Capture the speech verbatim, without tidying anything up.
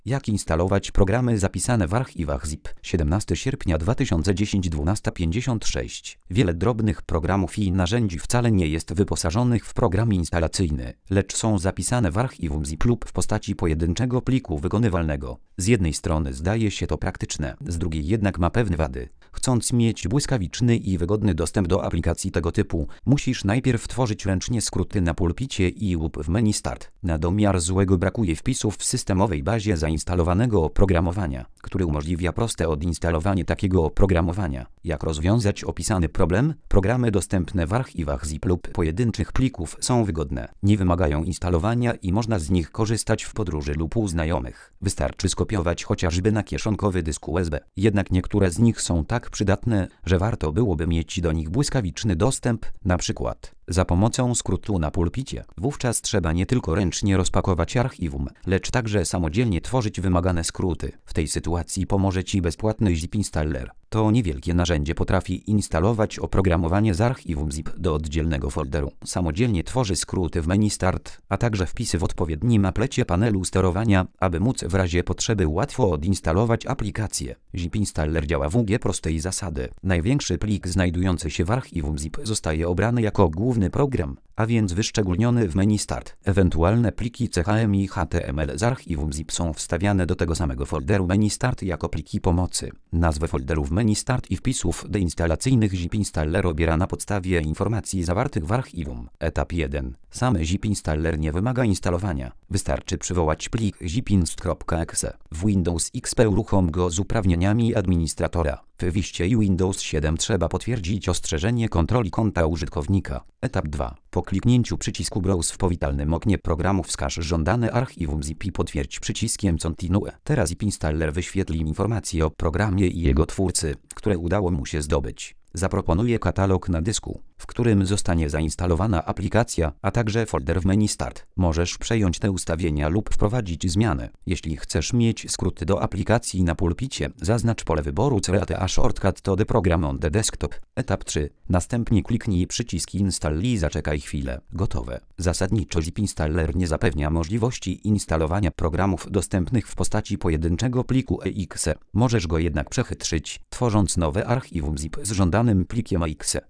Jak instalować programy zapisane w archiwach zip? siedemnastego sierpnia dwa tysiące dziesiątego dwunasta pięćdziesiąt sześć. Wiele drobnych programów i narzędzi wcale nie jest wyposażonych w program instalacyjny, lecz są zapisane w archiwum zip lub w postaci pojedynczego pliku wykonywalnego. Z jednej strony zdaje się to praktyczne, z drugiej jednak ma pewne wady. Chcąc mieć błyskawiczny i wygodny dostęp do aplikacji tego typu, musisz najpierw tworzyć ręcznie skróty na pulpicie i lub w menu Start. Na domiar złego brakuje wpisów w systemowej bazie zainstalowanego oprogramowania, który umożliwia proste odinstalowanie takiego oprogramowania. Jak rozwiązać opisany problem? Programy dostępne w archiwach zip lub pojedynczych plików są wygodne, nie wymagają instalowania i można z nich korzystać w podróży lub u znajomych. Wystarczy skopiować chociażby na kieszonkowy dysk U S B. Jednak niektóre z nich są tak przydatne, że warto byłoby mieć do nich błyskawiczny dostęp, na przykład za pomocą skrótu na pulpicie. Wówczas trzeba nie tylko ręcznie rozpakować archiwum, lecz także samodzielnie tworzyć wymagane skróty. W tej sytuacji pomoże Ci bezpłatny zip installer. To niewielkie narzędzie potrafi instalować oprogramowanie z archiwum zip do oddzielnego folderu. Samodzielnie tworzy skróty w menu Start, a także wpisy w odpowiednim aplecie panelu sterowania, aby móc w razie potrzeby łatwo odinstalować aplikację. Zip installer działa w g prostej zasady. Największy plik znajdujący się w archiwum zip zostaje obrany jako główny program, a więc wyszczególniony w menu Start. Ewentualne pliki C H M i H T M L z archiwum zip są wstawiane do tego samego folderu menu Start jako pliki pomocy. Nazwę folderu w menu Start i wpisów deinstalacyjnych zip installer obiera na podstawie informacji zawartych w archiwum. Etap jeden. Sam zip installer nie wymaga instalowania. Wystarczy przywołać plik zipinst.exe. W Windows X P uruchom go z uprawnieniami administratora. W wiście i Windows siedem trzeba potwierdzić ostrzeżenie kontroli konta użytkownika. Etap dwa. Po kliknięciu przycisku Browse w powitalnym oknie programu wskaż żądane archiwum zip i potwierdź przyciskiem Continue. Teraz zip installer wyświetli informacje o programie i jego twórcy, które udało mu się zdobyć. Zaproponuje katalog na dysku, w którym zostanie zainstalowana aplikacja, a także folder w menu Start. Możesz przejąć te ustawienia lub wprowadzić zmiany. Jeśli chcesz mieć skróty do aplikacji na pulpicie, zaznacz pole wyboru Create a Shortcut to the program on the desktop. Etap trzy. Następnie kliknij przycisk Install i zaczekaj chwilę. Gotowe. Zasadniczo zip installer nie zapewnia możliwości instalowania programów dostępnych w postaci pojedynczego pliku E X E. Możesz go jednak przechytrzyć, tworząc nowe archiwum zip z żądanym plikiem E X E.